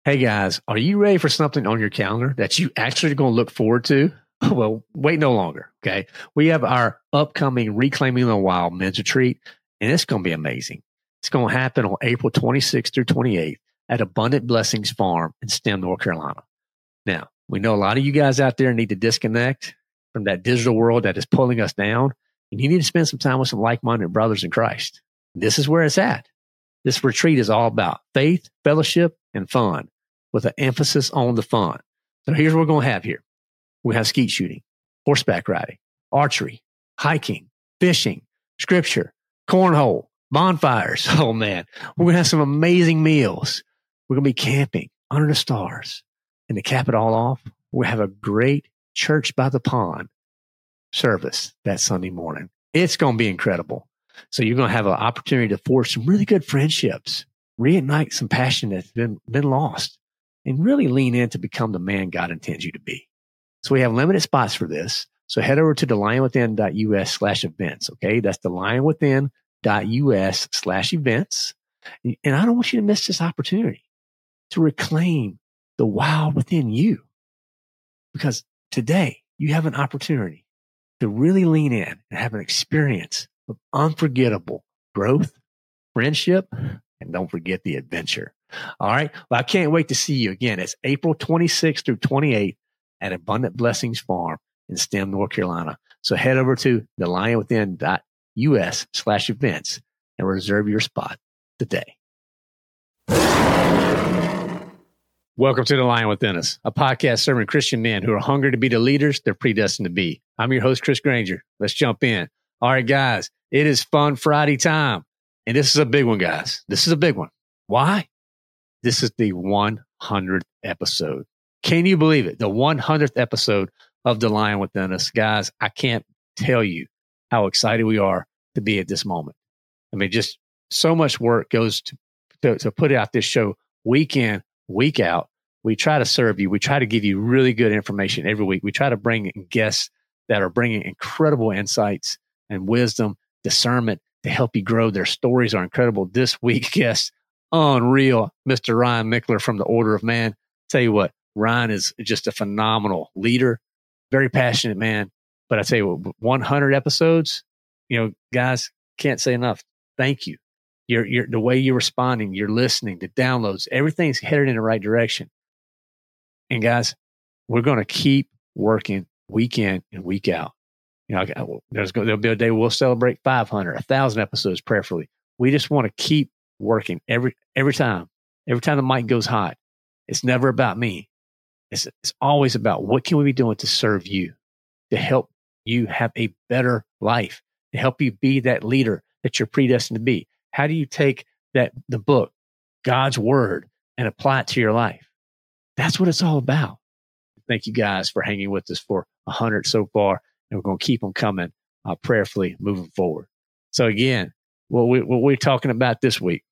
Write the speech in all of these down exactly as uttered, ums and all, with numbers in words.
Hey guys, are you ready for something on your calendar that you actually are going to look forward to? Well, wait no longer. Okay. We have our upcoming Reclaiming the Wild men's retreat, and it's going to be amazing. It's going to happen on April twenty-sixth through twenty-eighth at Abundant Blessings Farm in Stem, North Carolina. Now, we know a lot of you guys out there need to disconnect from that digital world that is pulling us down, and you need to spend some time with some like-minded brothers in Christ. This is where it's at. This retreat is all about faith, fellowship, and fun, with an emphasis on the fun. So here's what we're going to have here. We have skeet shooting, horseback riding, archery, hiking, fishing, scripture, cornhole, bonfires. Oh man, we're going to have some amazing meals. We're going to be camping under the stars. And to cap it all off, we have a great church by the pond service that Sunday morning. It's going to be incredible. So you're going to have an opportunity to forge some really good friendships, reignite some passion that's been, been lost, and really lean in to become the man God intends you to be. So we have limited spots for this. So head over to thelionwithin.us slash events. Okay. That's thelionwithin.us slash events. And I don't want you to miss this opportunity to reclaim the wild within you, because today you have an opportunity to really lean in and have an experience of unforgettable growth, friendship, and don't forget the adventure. All right. Well, I can't wait to see you again. It's April twenty-sixth through twenty-eighth at Abundant Blessings Farm in Stem, North Carolina. So head over to thelionwithin.us slash events and reserve your spot today. Welcome to The Lion Within Us, a podcast serving Christian men who are hungry to be the leaders they're predestined to be. I'm your host, Chris Granger. Let's jump in. All right, guys, it is Fun Friday time. And this is a big one, guys. This is a big one. Why? This is the one hundredth episode. Can you believe it? The one hundredth episode of The Lion Within Us. Guys, I can't tell you how excited we are to be at this moment. I mean, just so much work goes to, to, to put out this show week in, week out. We try to serve you. We try to give you really good information every week. We try to bring in guests that are bringing incredible insights and wisdom, discernment to help you grow. Their stories are incredible. This week, guest, unreal, Mister Ryan Michler from the Order of Man. Tell you what, Ryan is just a phenomenal leader, very passionate man. But I tell you what, one hundred episodes, you know, guys, can't say enough. Thank you. You're, you're, the way you're responding, you're listening, the downloads, everything's headed in the right direction. And guys, we're going to keep working week in and week out. You know, there's there'll be a day we'll celebrate five hundred, one thousand episodes, prayerfully. We just want to keep working every every time. Every time the mic goes hot, it's never about me. It's it's always about what can we be doing to serve you, to help you have a better life, to help you be that leader that you're predestined to be. How do you take that the book, God's Word, and apply it to your life? That's what it's all about. Thank you guys for hanging with us for one hundred so far. And we're going to keep them coming uh, prayerfully moving forward. So again, what, we, what we're talking about this week,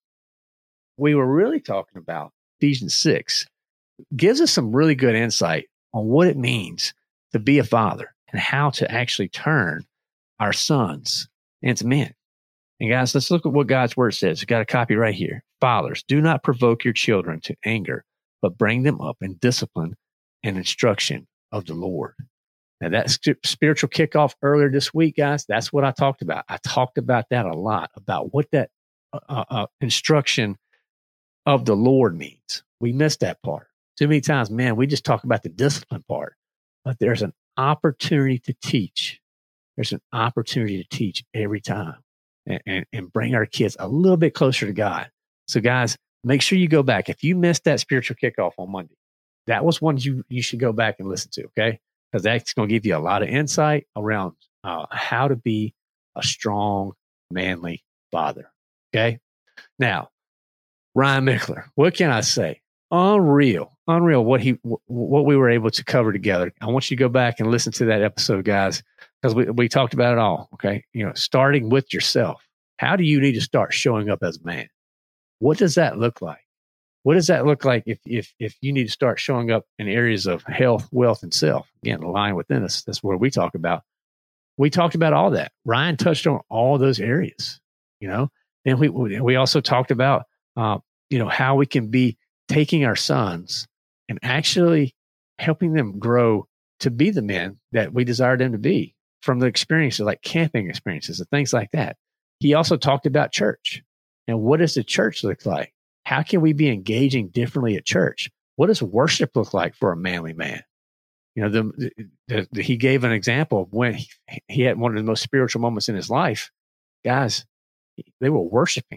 we were really talking about Ephesians six. Gives us some really good insight on what it means to be a father and how to actually turn our sons into men. And guys, let's look at what God's Word says. We've got a copy right here. Fathers, do not provoke your children to anger, but bring them up in discipline and instruction of the Lord. Now, that spiritual kickoff earlier this week, guys, that's what I talked about. I talked about that a lot, about what that uh, uh, instruction of the Lord means. We missed that part. Too many times, man, we just talk about the discipline part. But there's an opportunity to teach. There's an opportunity to teach every time and, and, and bring our kids a little bit closer to God. So, guys, make sure you go back. If you missed that spiritual kickoff on Monday, that was one you, you should go back and listen to, okay? Because that's going to give you a lot of insight around uh, how to be a strong, manly father. Okay. Now, Ryan Michler, what can I say? Unreal, unreal what he, what we were able to cover together. I want you to go back and listen to that episode, guys, because we, we talked about it all. Okay. You know, starting with yourself. How do you need to start showing up as a man? What does that look like? What does that look like if if if you need to start showing up in areas of health, wealth, and self? Again, the Lion Within Us. That's where we talk about. We talked about all that. Ryan touched on all those areas. You know, and we we also talked about uh, you know how we can be taking our sons and actually helping them grow to be the men that we desire them to be from the experiences like camping experiences and things like that. He also talked about church and what does the church look like? How can we be engaging differently at church? What does worship look like for a manly man? You know, the, the, the, he gave an example of when he, he had one of the most spiritual moments in his life. Guys, they were worshiping.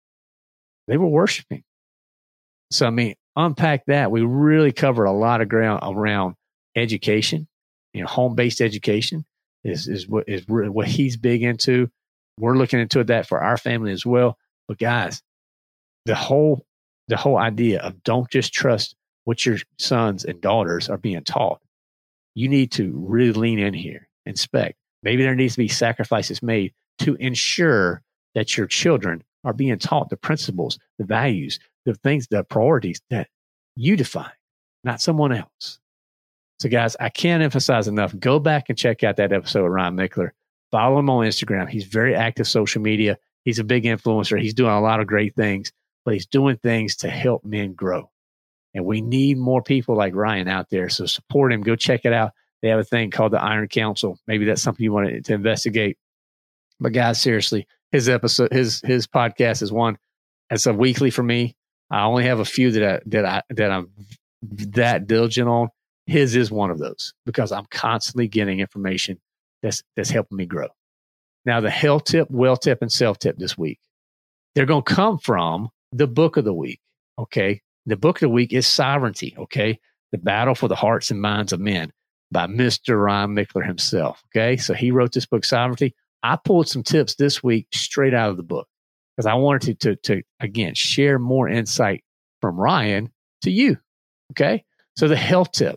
They were worshiping. So, I mean, unpack that. We really cover a lot of ground around education. You know, home-based education is, is, what, is what he's big into. We're looking into that for our family as well. But guys, the whole the whole idea of don't just trust what your sons and daughters are being taught. You need to really lean in here, inspect. Maybe there needs to be sacrifices made to ensure that your children are being taught the principles, the values, the things, the priorities that you define, not someone else. So guys, I can't emphasize enough. Go back and check out that episode with Ryan Michler. Follow him on Instagram. He's very active social media. He's a big influencer. He's doing a lot of great things, but he's doing things to help men grow. And we need more people like Ryan out there. So support him. Go check it out. They have a thing called the Iron Council. Maybe that's something you want to investigate. But guys, seriously, his episode, his his podcast is one. It's a weekly for me. I only have a few that I, that I that I'm that diligent on. His is one of those because I'm constantly getting information that's that's helping me grow. Now, the health tip, well tip, and self tip this week, they're going to come from the book of the week. Okay, the book of the week is Sovereignty. Okay, the battle for the hearts and minds of men by Mister Ryan Michler himself. Okay, so he wrote this book, Sovereignty. I pulled some tips this week straight out of the book because I wanted to, to, to, again, share more insight from Ryan to you. Okay, so the health tip,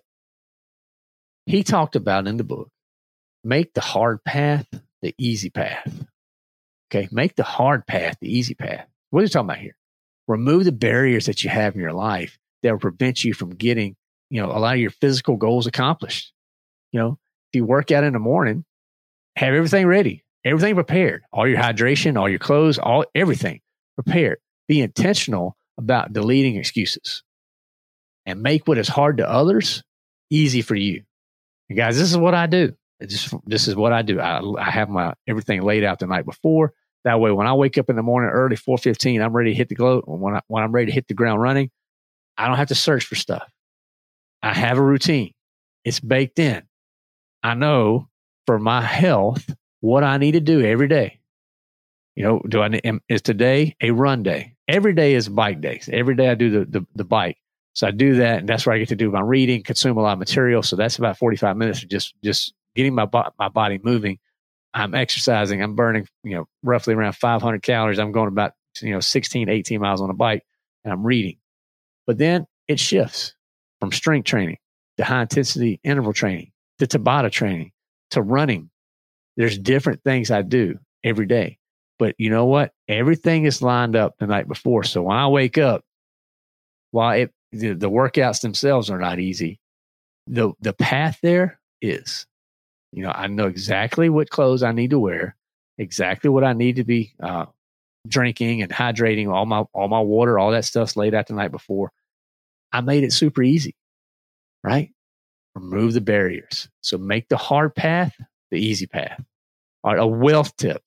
he talked about in the book, make the hard path the easy path. Okay, make the hard path the easy path. What are you talking about here? Remove the barriers that you have in your life that will prevent you from getting, you know, a lot of your physical goals accomplished. You know, if you work out in the morning, have everything ready, everything prepared, all your hydration, all your clothes, all everything prepared. Be intentional about deleting excuses and make what is hard to others easy for you. And guys, this is what I do. It's just, this is what I do. I, I have my everything laid out the night before. That way, when I wake up in the morning early, four fifteen, I'm ready to hit the glow. When, I, when I'm ready to hit the ground running, I don't have to search for stuff. I have a routine. It's baked in. I know for my health what I need to do every day. You know, do I am, is today a run day? Every day is bike day. Every day I do the, the the bike. So I do that, and that's where I get to do my reading, consume a lot of material. So that's about forty-five minutes of just just getting my bo- my body moving. I'm exercising. I'm burning, you know, roughly around five hundred calories. I'm going about, you know, sixteen, eighteen miles on a bike, and I'm reading. But then it shifts from strength training to high intensity interval training to Tabata training to running. There's different things I do every day. But you know what? Everything is lined up the night before. So when I wake up, while it, the, the workouts themselves are not easy, the the path there is. You know, I know exactly what clothes I need to wear, exactly what I need to be uh, drinking and hydrating, all my all my water, all that stuff's laid out the night before. I made it super easy, right? Remove the barriers. So make the hard path the easy path. All right, a wealth tip.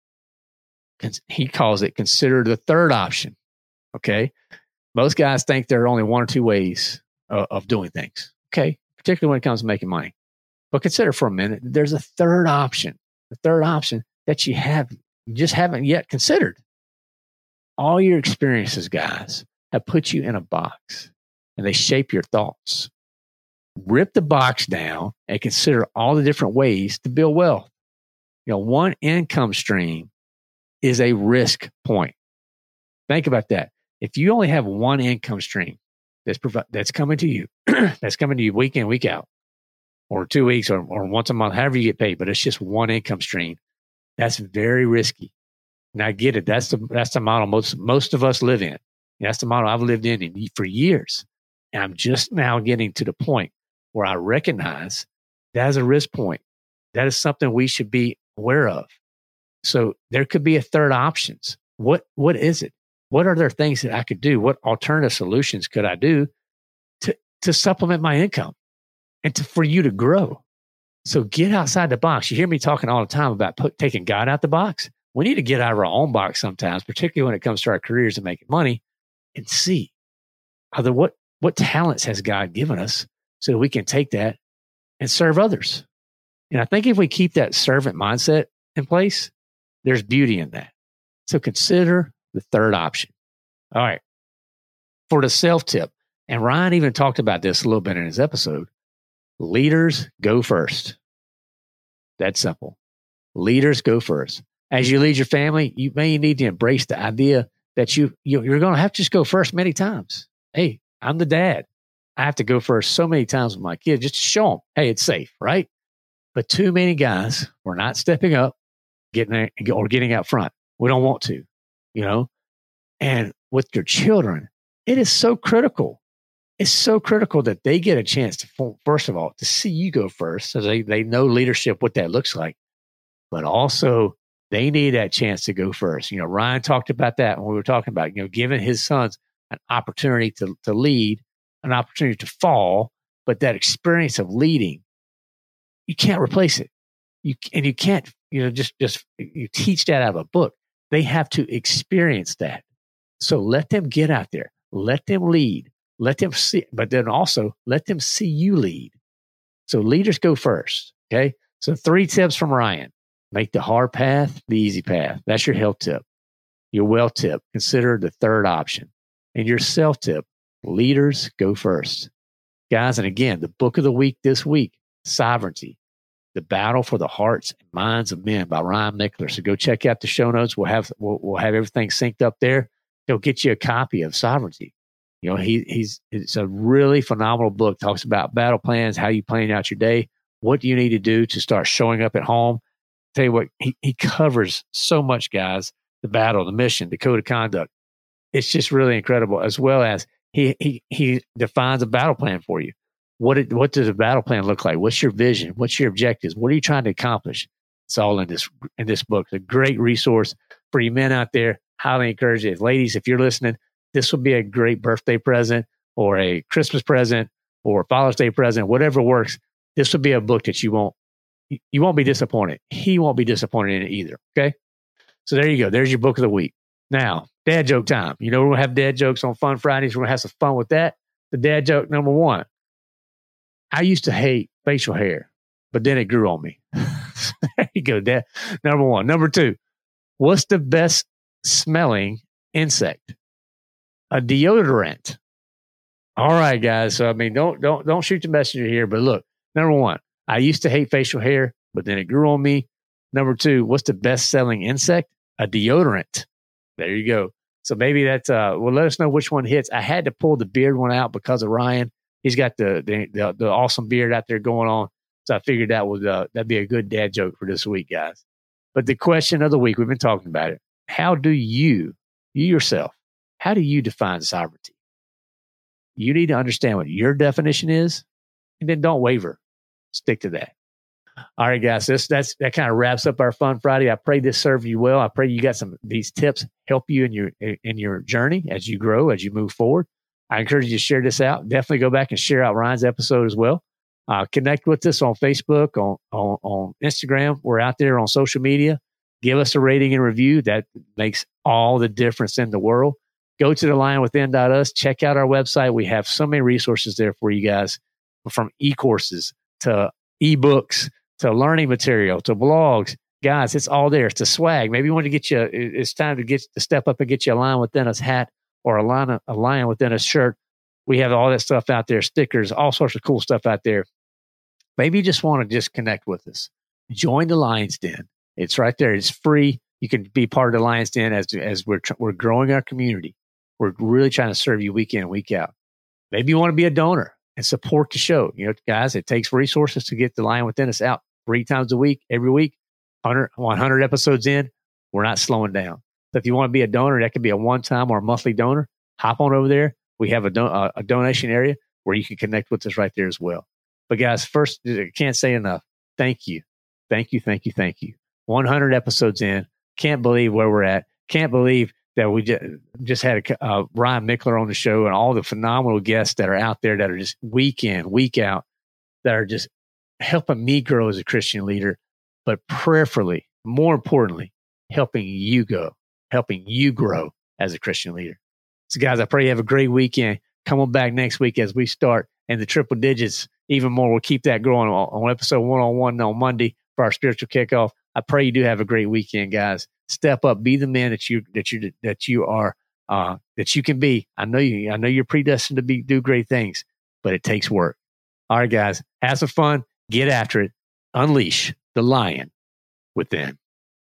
He calls it consider the third option. Okay. Most guys think there are only one or two ways of, of doing things. Okay. Particularly when it comes to making money. But consider for a minute, there's a third option, the third option that you have, you just haven't yet considered. All your experiences, guys, have put you in a box and they shape your thoughts. Rip the box down and consider all the different ways to build wealth. You know, one income stream is a risk point. Think about that. If you only have one income stream that's provi- that's coming to you, that's coming to you week in, week out, or two weeks, or, or once a month, however you get paid, but it's just one income stream, that's very risky. And I get it. That's the that's the model most most of us live in. That's the model I've lived in, in for years. And I'm just now getting to the point where I recognize that is a risk point. That is something we should be aware of. So there could be a third options. What what is it? what are there things that I could do? What alternative solutions could I do to, to supplement my income and to, for you to grow? So get outside the box. You hear me talking all the time about put, taking God out the box. We need to get out of our own box sometimes, particularly when it comes to our careers and making money, and see other what, what talents has God given us so that we can take that and serve others. And I think if we keep that servant mindset in place, there's beauty in that. So consider the third option. All right. For the self-tip, and Ryan even talked about this a little bit in his episode, leaders go first. That's simple. Leaders go first. As you lead your family, you may need to embrace the idea that you, you you're going to have to just go first many times. Hey, I'm the dad. I have to go first so many times with my kids just to show them, hey, it's safe, right? But too many guys were not stepping up, getting or getting out front. We don't want to, you know. And with your children, it is so critical. It's so critical that they get a chance to, first of all, to see you go first, so they they know leadership, what that looks like. But also, they need that chance to go first. You know, Ryan talked about that when we were talking about, you know, giving his sons an opportunity to to lead, an opportunity to fall, but that experience of leading, you can't replace it. You and you can't, you know, just just you teach that out of a book. They have to experience that. So let them get out there. Let them lead. Let them see, but then also let them see you lead. So leaders go first. Okay. So three tips from Ryan. Make the hard path the easy path. That's your health tip. Your wealth tip. Consider the third option. And your self tip. Leaders go first. Guys, and again, the book of the week this week, Sovereignty, The Battle for the Hearts and Minds of Men by Ryan Michler. So go check out the show notes. We'll have we'll, we'll have everything synced up there. He'll get you a copy of Sovereignty. You know, he he's it's a really phenomenal book. Talks about battle plans, how you plan out your day, what do you need to do to start showing up at home. Tell you what, he, he covers so much, guys. The battle, the mission, the code of conduct. It's just really incredible. As well as he he he defines a battle plan for you. What it, what does a battle plan look like? What's your vision? What's your objectives? What are you trying to accomplish? It's all in this in this book. It's a great resource for you men out there. Highly encourage it. Ladies, if you're listening, this will be a great birthday present or a Christmas present or Father's Day present, whatever works. This will be a book that you won't you won't be disappointed. He won't be disappointed in it either. Okay. So there you go. There's your book of the week. Now, dad joke time. You know, we're going to have dad jokes on Fun Fridays. We're going to have some fun with that. The dad joke number one. I used to hate facial hair, but then it grew on me. There you go, dad. Number one. Number two. What's the best smelling insect? A deodorant. All right, guys. So, I mean, don't, don't, don't shoot the messenger here, but look, number one, I used to hate facial hair, but then it grew on me. Number two, what's the best selling insect? A deodorant. There you go. So maybe that's, uh, well, let us know which one hits. I had to pull the beard one out because of Ryan. He's got the, the, the, the awesome beard out there going on. So I figured that was, uh, that'd be a good dad joke for this week, guys. But the question of the week, we've been talking about it. How do you, you yourself, how do you define sovereignty? You need to understand what your definition is, and then don't waver. Stick to that. All right, guys. This that's that kind of wraps up our Fun Friday. I pray this served you well. I pray you got some these tips help you in your in your journey as you grow, as you move forward. I encourage you to share this out. Definitely go back and share out Ryan's episode as well. Uh, connect with us on Facebook, on, on on Instagram. We're out there on social media. Give us a rating and review. That makes all the difference in the world. Go to the lion within dot us. Check out our website. We have so many resources there for you guys, from e-courses to e-books to learning material to blogs. Guys, it's all there. It's a swag. Maybe you want to get you, it's time to get to step up and get you a Lion Within Us hat or a Lion, a Lion Within Us shirt. We have all that stuff out there, stickers, all sorts of cool stuff out there. Maybe you just want to just connect with us. Join the Lion's Den. It's right there. It's free. You can be part of the Lion's Den as, as we're, we're growing our community. We're really trying to serve you week in and week out. Maybe you want to be a donor and support the show. You know, guys, it takes resources to get the Lion Within Us out three times a week, every week, one hundred, one hundred episodes in. We're not slowing down. So if you want to be a donor, that could be a one-time or a monthly donor. Hop on over there. We have a, do- a, a donation area where you can connect with us right there as well. But guys, first, I can't say enough. Thank you. Thank you, thank you, thank you. one hundred episodes in. Can't believe where we're at. Can't believe that we just, just had a, uh, Ryan Mickler on the show, and all the phenomenal guests that are out there that are just week in, week out, that are just helping me grow as a Christian leader, but prayerfully, more importantly, helping you go, helping you grow as a Christian leader. So guys, I pray you have a great weekend. Come on back next week as we start in the triple digits even more. We'll keep that growing on, on episode one-on-one on Monday for our spiritual kickoff. I pray you do have a great weekend, guys. Step up, be the man that you that you that you are uh, that you can be. I know you. I know you're predestined to be do great things, but it takes work. All right, guys, have some fun. Get after it. Unleash the lion within.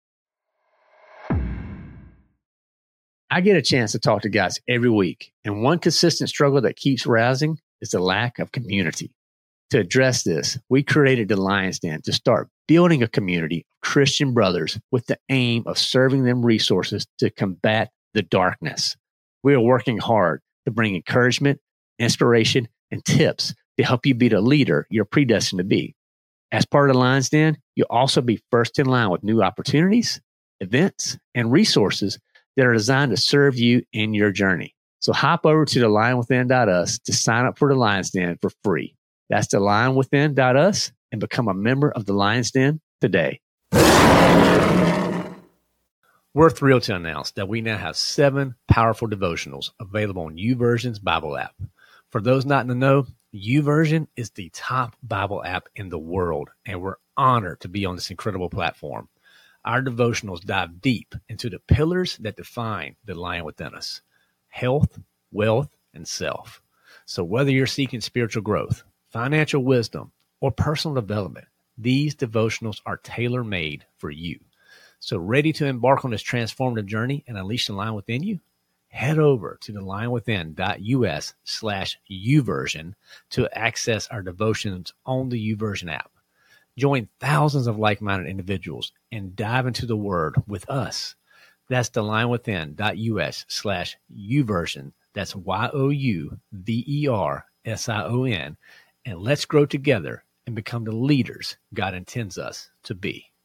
I get a chance to talk to guys every week, and one consistent struggle that keeps rising is the lack of community. To address this, we created the Lion's Den to start building a community of Christian brothers with the aim of serving them resources to combat the darkness. We are working hard to bring encouragement, inspiration, and tips to help you be the leader you're predestined to be. As part of the Lion's Den, you'll also be first in line with new opportunities, events, and resources that are designed to serve you in your journey. So hop over to the lion within dot u s to sign up for the Lion's Den for free. That's the lion within dot u s and become a member of the Lion's Den today. We're thrilled to announce that we now have seven powerful devotionals available on YouVersion's Bible app. For those not in the know, YouVersion is the top Bible app in the world, and we're honored to be on this incredible platform. Our devotionals dive deep into the pillars that define the lion within us: health, wealth, and self. So whether you're seeking spiritual growth, financial wisdom, or personal development, these devotionals are tailor-made for you. So ready to embark on this transformative journey and unleash the lion within you? Head over to the lion within dot u s slash YouVersion to access our devotions on the YouVersion app. Join thousands of like-minded individuals and dive into the Word with us. That's the lion within dot u s slash YouVersion. That's Y O U V E R S I O N. And let's grow together and become the leaders God intends us to be.